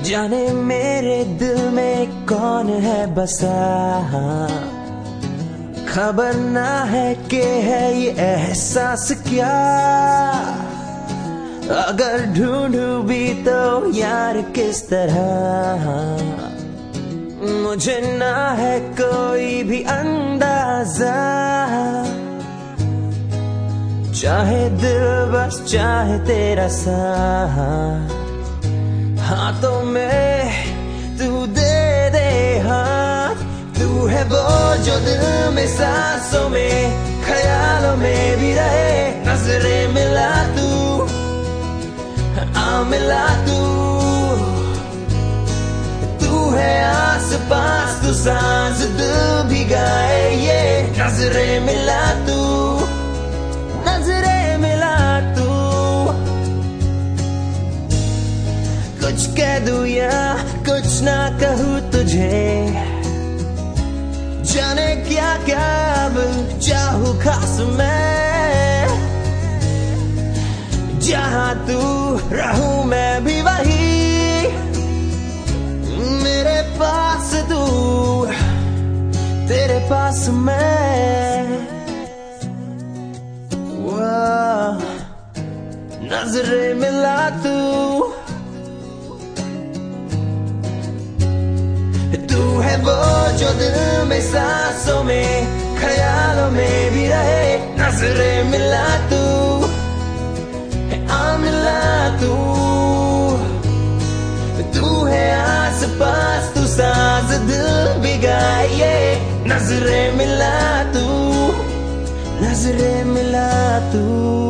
जाने मेरे दिल में कौन है बसा, खबर ना है कि है ये एहसास क्या। अगर ढूंढूं भी तो यार किस तरह, मुझे ना है कोई भी अंदाजा। चाहे दिल बस चाहे तेरा साथ, हाथों में तू दे दे हाथ। तू है वो जो दिल में सांसों में ख्यालों में भी रहे। नजरें मिला तू, आ मिला तू। तू है आस पास तू सांस दिल भी गाए ये। नजरें मिला तू, नजरें मिला तू। कुछ कह दूं या कुछ ना कहूँ तुझे, जाने क्या क्या अब चाहूँ खास मैं। जहाँ तू रहूं मैं भी वही, मेरे पास तू तेरे पास मैं। वाह नजरें मिला तू, तू है वो जो दिल में सांसों में ख्यालों में भी रहे। नजरें मिला तू, आ मिला तू। तू है आस पास तू साज दिल भी गाए। नजरें मिला तू, नजरें मिला तू।